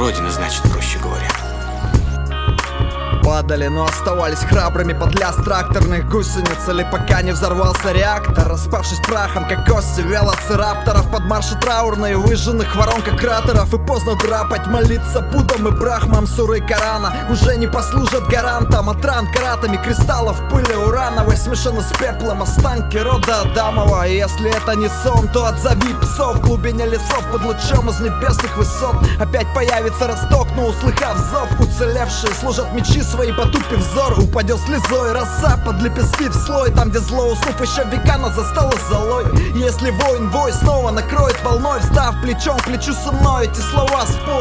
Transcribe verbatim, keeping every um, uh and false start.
Родина, значит, проще говоря. Падали, но оставались храбрыми под лязг тракторных гусениц, или пока не взорвался реактор, распавшись прахом, как кости велоцирапторов. Под марши траурные, выжженных воронка кратеров. И поздно драпать, молиться Буддам и брахмам. Суры Корана уже не послужат гарантом от ран каратами кристаллов пыли урановой, смешаны с пеплом останки рода Адамова. И если это не сон, то отзови псов в глубине лесов. Под лучом из небесных высот опять появится росток, но услыхав зов, уцелевшие сложат мечи свои, потупив взор. Упадет слезой роса под лепестки в слой, там, где зло, уснув еще века, нас застало золой. Если воин вой снова накроет волной, встав плечом к плечу со мной, эти слова спой.